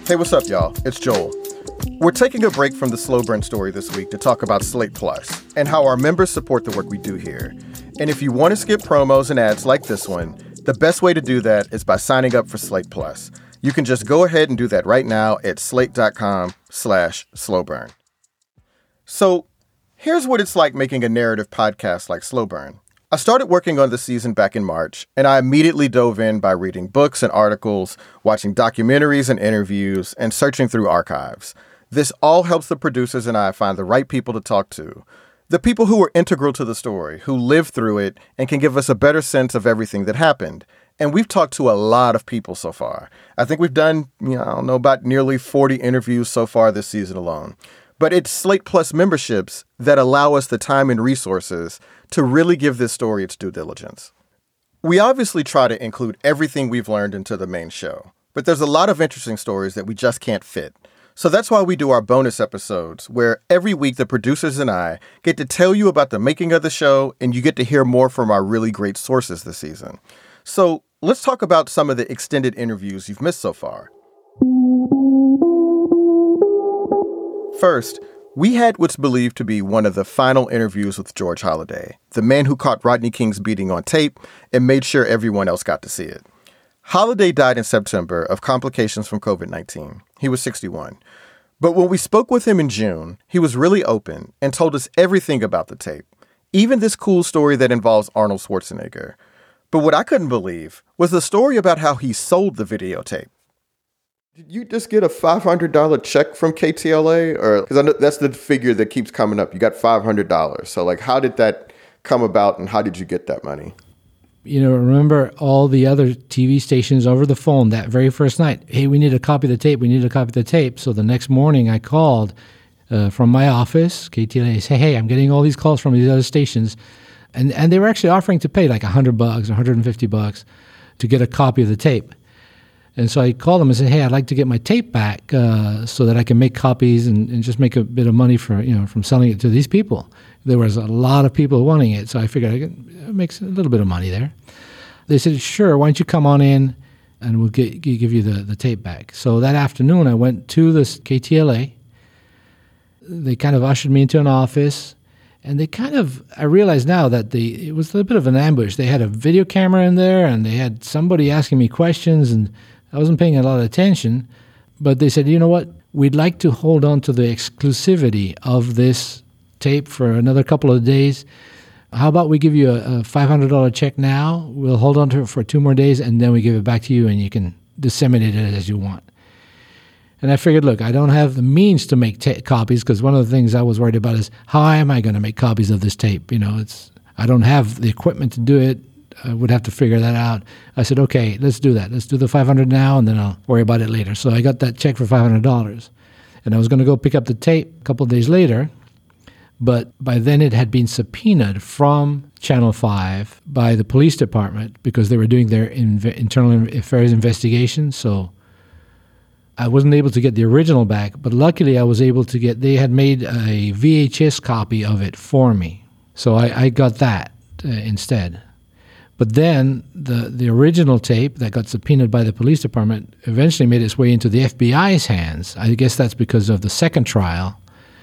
Hey, what's up, y'all? It's Joel. We're taking a break from the Slow Burn story this week to talk about Slate Plus and how our members support the work we do here. And if you want to skip promos and ads like this one, the best way to do that is by signing up for Slate Plus. You can just go ahead and do that right now at slate.com/slowburn. So here's what it's like making a narrative podcast like Slow Burn. I started working on this season back in March, and I immediately dove in by reading books and articles, watching documentaries and interviews, and searching through archives. This all helps the producers and I find the right people to talk to. The people who were integral to the story, who lived through it, and can give us a better sense of everything that happened. And we've talked to a lot of people so far. I think we've done, about nearly 40 interviews so far this season alone. But it's Slate Plus memberships that allow us the time and resources to really give this story its due diligence. We obviously try to include everything we've learned into the main show, but there's a lot of interesting stories that we just can't fit. So that's why we do our bonus episodes, where every week the producers and I get to tell you about the making of the show, and you get to hear more from our really great sources this season. So let's talk about some of the extended interviews you've missed so far. First, we had what's believed to be one of the final interviews with George Holliday, the man who caught Rodney King's beating on tape and made sure everyone else got to see it. Holliday died in September of complications from COVID-19. He was 61. But when we spoke with him in June, he was really open and told us everything about the tape, even this cool story that involves Arnold Schwarzenegger. But what I couldn't believe was the story about how he sold the videotape. Did you just get a $500 check from KTLA? Or because I know that's the figure that keeps coming up. You got $500. So how did that come about and how did you get that money? Remember all the other TV stations over the phone that very first night, hey, we need a copy of the tape. We need a copy of the tape. So the next morning I called from my office, KTLA, say, hey, I'm getting all these calls from these other stations. And they were actually offering to pay like $100, $150 to get a copy of the tape. And so I called them and said, hey, I'd like to get my tape back so that I can make copies and just make a bit of money from selling it to these people. There was a lot of people wanting it, so I figured I could make a little bit of money there. They said, sure, why don't you come on in and we'll give you the tape back. So that afternoon I went to this KTLA. They kind of ushered me into an office. And I realize now that it was a bit of an ambush. They had a video camera in there and they had somebody asking me questions and I wasn't paying a lot of attention. But they said, you know what? We'd like to hold on to the exclusivity of this tape for another couple of days. How about we give you a $500 check now? We'll hold on to it for 2 more days and then we give it back to you and you can disseminate it as you want. And I figured, look, I don't have the means to make copies because one of the things I was worried about is how am I going to make copies of this tape? I don't have the equipment to do it. I would have to figure that out. I said, okay, let's do that. Let's do the $500 now, and then I'll worry about it later. So I got that check for $500, and I was going to go pick up the tape a couple of days later, but by then it had been subpoenaed from Channel 5 by the police department because they were doing their internal affairs investigation. So I wasn't able to get the original back, but luckily I was able to they had made a VHS copy of it for me. So I got that instead. But then the original tape that got subpoenaed by the police department eventually made its way into the FBI's hands. I guess that's because of the second trial.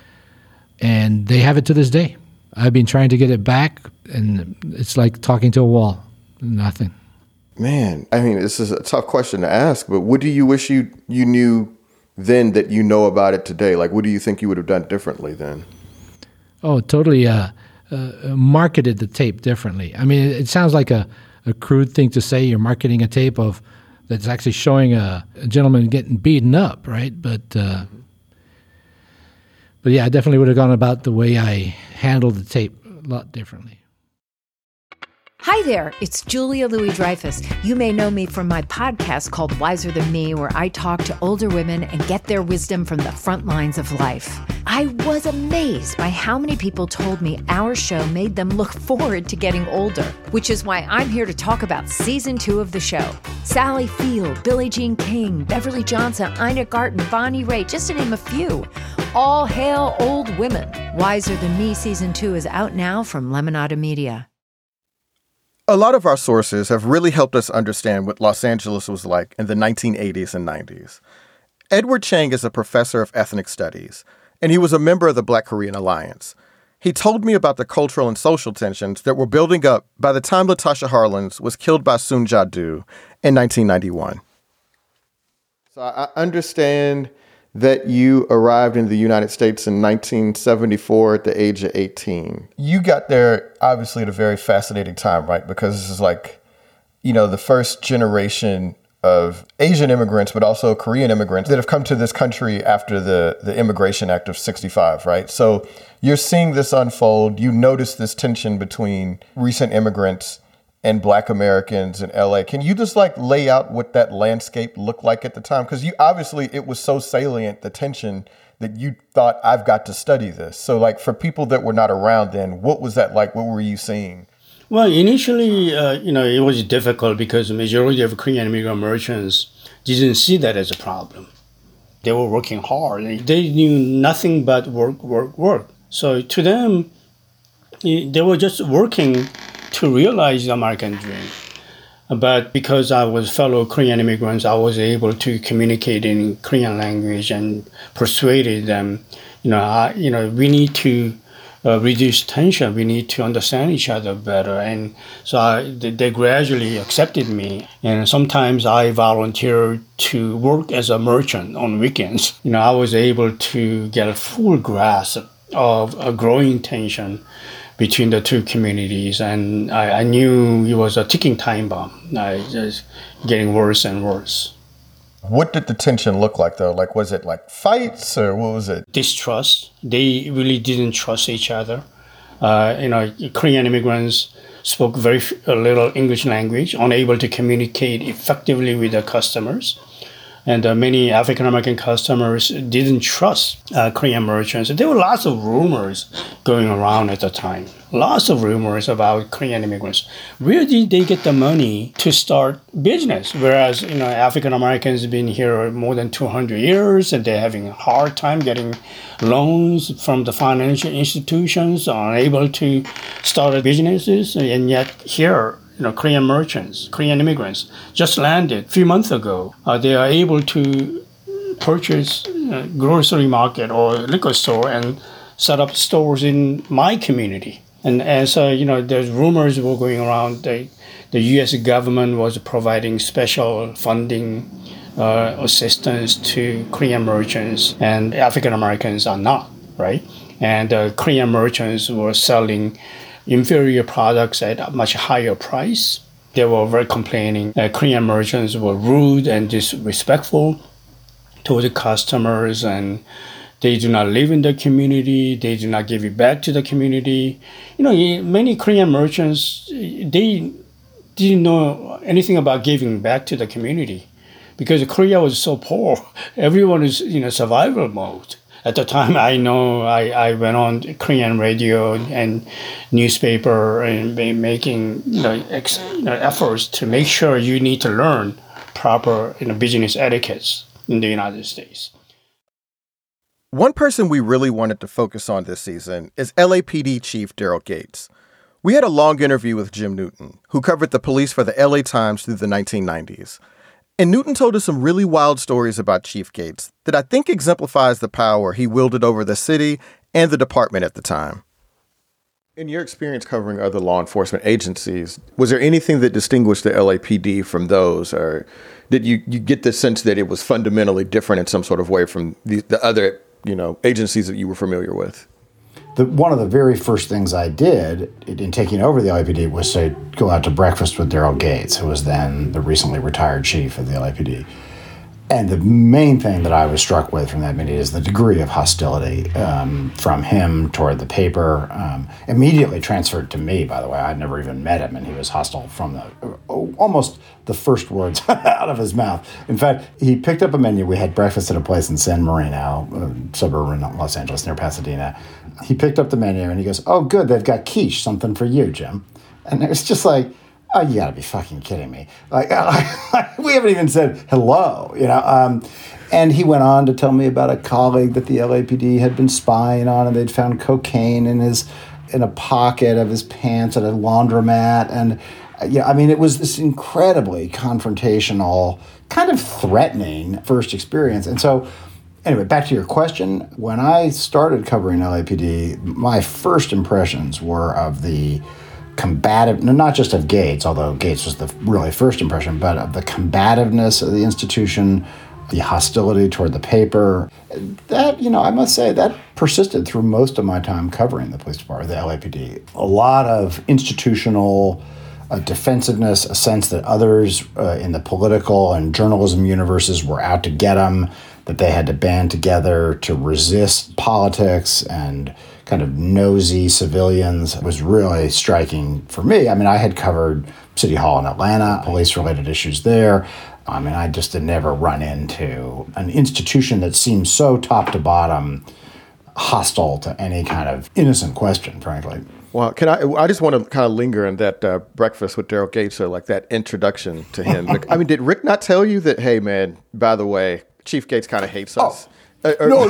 And they have it to this day. I've been trying to get it back, and it's like talking to a wall. Nothing. Man, this is a tough question to ask, but what do you wish you knew then that you know about it today? What do you think you would have done differently then? Oh, totally marketed the tape differently. It sounds like a crude thing to say. You're marketing a tape that's actually showing a gentleman getting beaten up, right? But yeah, I definitely would have gone about the way I handled the tape a lot differently. Hi there, it's Julia Louis-Dreyfus. You may know me from my podcast called Wiser Than Me, where I talk to older women and get their wisdom from the front lines of life. I was amazed by how many people told me our show made them look forward to getting older, which is why I'm here to talk about season 2 of the show. Sally Field, Billie Jean King, Beverly Johnson, Ina Garten, Bonnie Raitt, just to name a few. All hail old women. Wiser Than Me season 2 is out now from Lemonada Media. A lot of our sources have really helped us understand what Los Angeles was like in the 1980s and 90s. Edward Chang is a professor of ethnic studies, and he was a member of the Black Korean Alliance. He told me about the cultural and social tensions that were building up by the time Latasha Harlins was killed by Soon Ja-doo in 1991. So I understand that you arrived in the United States in 1974 at the age of 18. You got there, obviously, at a very fascinating time, right? Because this is like, the first generation of Asian immigrants, but also Korean immigrants that have come to this country after the Immigration Act of 65, right? So you're seeing this unfold. You notice this tension between recent immigrants and Black Americans in LA. Can you just lay out what that landscape looked like at the time? Because it was so salient, the tension, that you thought, I've got to study this. So for people that were not around then, what was that like? What were you seeing? Well, initially, it was difficult because the majority of Korean immigrant merchants didn't see that as a problem. They were working hard. They knew nothing but work. So to them, they were just working to realize the American dream. But because I was fellow Korean immigrants, I was able to communicate in Korean language and persuaded them, we need to reduce tension. We need to understand each other better. And so they gradually accepted me. And sometimes I volunteered to work as a merchant on weekends. I was able to get a full grasp of a growing tension between the two communities. And I knew it was a ticking time bomb. Just getting worse and worse. What did the tension look like, though? Was it fights, or what was it? Distrust. They really didn't trust each other. Korean immigrants spoke very little English language, unable to communicate effectively with their customers. And many African-American customers didn't trust Korean merchants. There were lots of rumors going around at the time. Lots of rumors about Korean immigrants. Where did they get the money to start business? Whereas, African-Americans have been here more than 200 years and they're having a hard time getting loans from the financial institutions, are unable to start businesses. And yet here, Korean merchants, Korean immigrants just landed a few months ago. They are able to purchase grocery market or liquor store and set up stores in my community. And so, there's rumors were going around. The U.S. government was providing special funding assistance to Korean merchants, and African Americans are not, right? And Korean merchants were selling inferior products at a much higher price. They were very complaining. Korean merchants were rude and disrespectful to the customers, and they do not live in the community. They do not give it back to the community. Many Korean merchants, they didn't know anything about giving back to the community because Korea was so poor. Everyone is in survival mode. At the time, I went on Korean radio and newspaper and making efforts to make sure you need to learn proper business etiquettes in the United States. One person we really wanted to focus on this season is LAPD Chief Daryl Gates. We had a long interview with Jim Newton, who covered the police for the LA Times through the 1990s. And Newton told us some really wild stories about Chief Gates that I think exemplifies the power he wielded over the city and the department at the time. In your experience covering other law enforcement agencies, was there anything that distinguished the LAPD from those, or did you get the sense that it was fundamentally different in some sort of way from the other, agencies that you were familiar with? One of the very first things I did in taking over the LAPD was to go out to breakfast with Daryl Gates, who was then the recently retired chief of the LAPD. And the main thing that I was struck with from that meeting is the degree of hostility from him toward the paper. Immediately transferred to me, by the way. I'd never even met him, and he was hostile from almost the first words out of his mouth. In fact, he picked up a menu. We had breakfast at a place in San Marino, a suburb in Los Angeles near Pasadena. He picked up the menu, and he goes, "Oh, good, they've got quiche, something for you, Jim." And it was just like, oh, you gotta be fucking kidding me. We haven't even said hello, And he went on to tell me about a colleague that the LAPD had been spying on, and they'd found cocaine in a pocket of his pants at a laundromat. And Yeah, I mean, it was this incredibly confrontational, kind of threatening first experience. And so, anyway, back to your question. When I started covering LAPD, my first impressions were of the combative, not just of Gates, although Gates was the really first impression, but of the combativeness of the institution, the hostility toward the paper. That, I must say, that persisted through most of my time covering the police department, the LAPD. A lot of institutional defensiveness, a sense that others in the political and journalism universes were out to get them, that they had to band together to resist politics and kind of nosy civilians was really striking for me. I mean, I had covered City Hall in Atlanta, police-related issues there. I mean, I just had never run into an institution that seemed so top to bottom hostile to any kind of innocent question, frankly. Well, I just want to kind of linger on that breakfast with Daryl Gates, so like that introduction to him. I mean, did Rick not tell you that, hey, man, by the way, Chief Gates kind of hates us? No.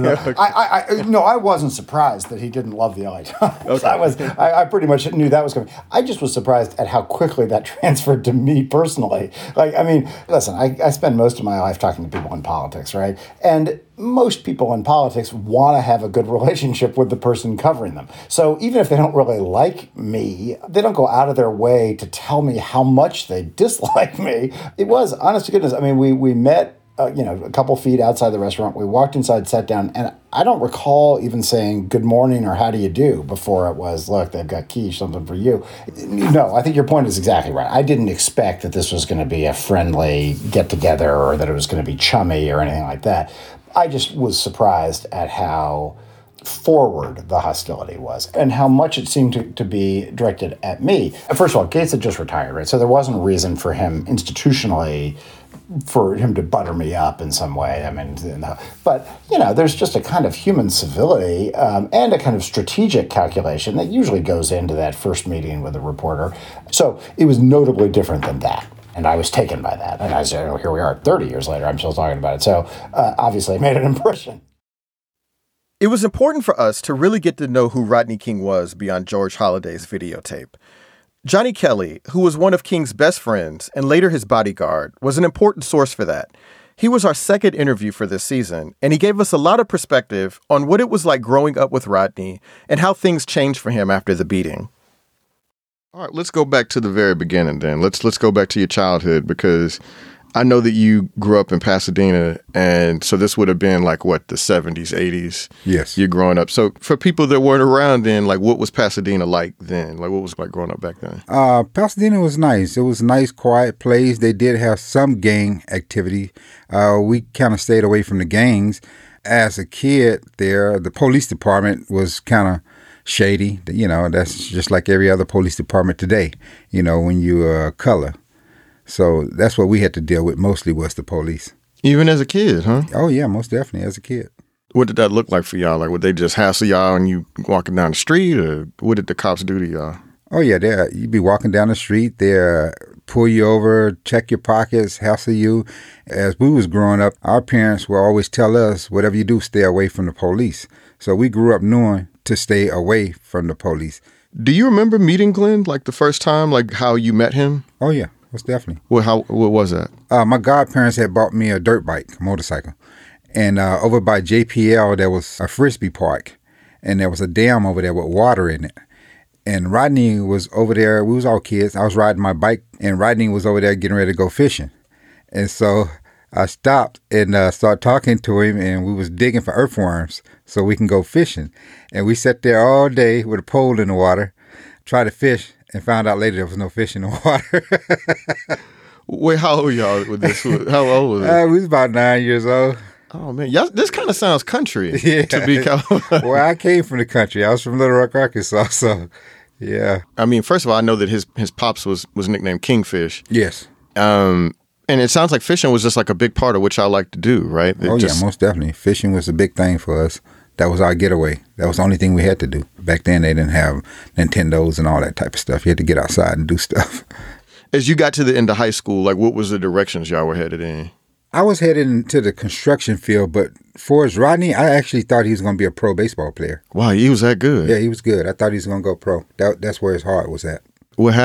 I wasn't surprised that he didn't love the LA Times. Okay. I pretty much knew that was coming. I just was surprised at how quickly that transferred to me personally. Like, I mean, listen, I spend most of my life talking to people in politics, right? And most people in politics want to have a good relationship with the person covering them. So even if they don't really like me, they don't go out of their way to tell me how much they dislike me. It was, honest to goodness, I mean, we met a couple feet outside the restaurant. We walked inside, sat down, and I don't recall even saying good morning or how do you do before it was, look, they've got quiche, something for you. No, I think your point is exactly right. I didn't expect that this was going to be a friendly get-together or that it was going to be chummy or anything like that. I just was surprised at how forward the hostility was and how much it seemed to be directed at me. First of all, Gates had just retired, right? So there wasn't a reason for him institutionally for him to butter me up in some way. I mean, but, there's just a kind of human civility and a kind of strategic calculation that usually goes into that first meeting with a reporter. So it was notably different than that. And I was taken by that. And I said, here we are 30 years later, I'm still talking about it. So obviously it made an impression. It was important for us to really get to know who Rodney King was beyond George Holliday's videotape. Johnny Kelly, who was one of King's best friends and later his bodyguard, was an important source for that. He was our second interview for this season, and he gave us a lot of perspective on what it was like growing up with Rodney and how things changed for him after the beating. All right, let's go back to the very beginning then. Let's go back to your childhood, because I know that you grew up in Pasadena, and so this would have been like, what, the 70s, 80s? Yes. You're growing up. So for people that weren't around then, like, what was Pasadena like then? Like, what was it like growing up back then? Pasadena was nice. It was a nice, quiet place. They did have some gang activity. We kind of stayed away from the gangs. As a kid there, the police department was kind of shady. That's just like every other police department today, when you're color. So that's what we had to deal with mostly was the police. Even as a kid, huh? Oh, yeah, most definitely as a kid. What did that look like for y'all? Like, would they just hassle y'all and you walking down the street, or what did the cops do to y'all? Oh, yeah, you'd be walking down the street, they'd pull you over, check your pockets, hassle you. As we was growing up, our parents would always tell us, whatever you do, stay away from the police. So we grew up knowing to stay away from the police. Do you remember meeting Glenn, like the first time, like how you met him? Oh, yeah. Most definitely. What was that? My godparents had bought me a dirt bike, a motorcycle. And over by JPL, there was a Frisbee park. And there was a dam over there with water in it. And Rodney was over there. We was all kids. I was riding my bike, and Rodney was over there getting ready to go fishing. And so I stopped and started talking to him, and we was digging for earthworms so we can go fishing. And we sat there all day with a pole in the water, tried to fish, and found out later there was no fish in the water. Wait, how old were y'all with this? How old was it? We was about 9 years old. Oh, man. this kind of sounds country to be California. Well, I came from the country. I was from Little Rock, Arkansas, so yeah. I mean, first of all, I know that his pops was nicknamed Kingfish. Yes. And it sounds like fishing was just like a big part of what y'all like to do, right? Yeah, most definitely. Fishing was a big thing for us. That was our getaway. That was the only thing we had to do. Back then, they didn't have Nintendos and all that type of stuff. You had to get outside and do stuff. As you got to the end of high school, like, what was the directions y'all were headed in? I was headed into the construction field, but for as Rodney, I actually thought he was going to be a pro baseball player. Wow, he was that good? Yeah, he was good. I thought he was going to go pro. That's where his heart was at. What happened?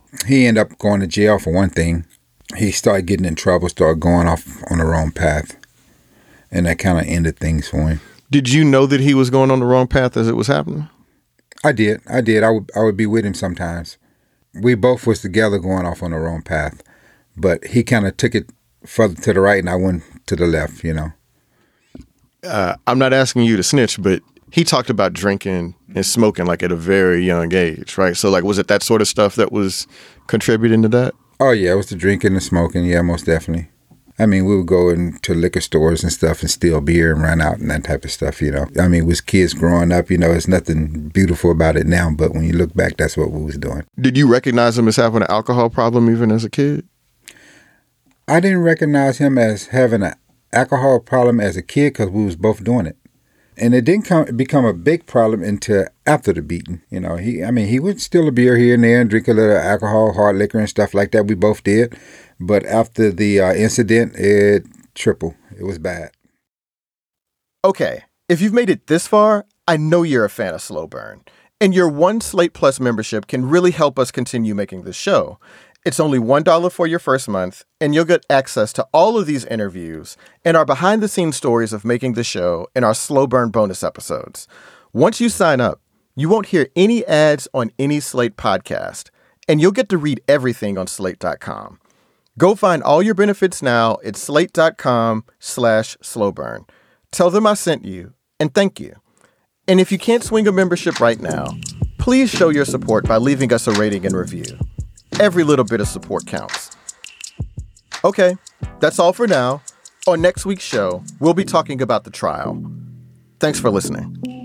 He ended up going to jail for one thing. He started getting in trouble, started going off on the wrong path. And that kind of ended things for him. Did you know that he was going on the wrong path as it was happening? I did. I would be with him sometimes. We both was together going off on the wrong path. But he kind of took it further to the right and I went to the left, you know. I'm not asking you to snitch, but he talked about drinking and smoking like at a very young age, right? So like, was it that sort of stuff that was contributing to that? Oh, yeah, it was the drinking and smoking. Yeah, most definitely. I mean, we would go into liquor stores and stuff and steal beer and run out and that type of stuff, you know. I mean, was kids growing up, you know, there's nothing beautiful about it now, but when you look back, that's what we was doing. Did you recognize him as having an alcohol problem even as a kid? I didn't recognize him as having an alcohol problem as a kid because we was both doing it. And it didn't become a big problem until after the beating. You know, he would steal a beer here and there and drink a little alcohol, hard liquor and stuff like that. We both did. But after the incident, it tripled. It was bad. Okay, if you've made it this far, I know you're a fan of Slow Burn. And your one Slate Plus membership can really help us continue making this show. It's only $1 for your first month, and you'll get access to all of these interviews and our behind-the-scenes stories of making the show and our Slow Burn bonus episodes. Once you sign up, you won't hear any ads on any Slate podcast, and you'll get to read everything on Slate.com. Go find all your benefits now at Slate.com/slowburn. Tell them I sent you, and thank you. And if you can't swing a membership right now, please show your support by leaving us a rating and review. Every little bit of support counts. Okay, that's all for now. On next week's show, we'll be talking about the trial. Thanks for listening.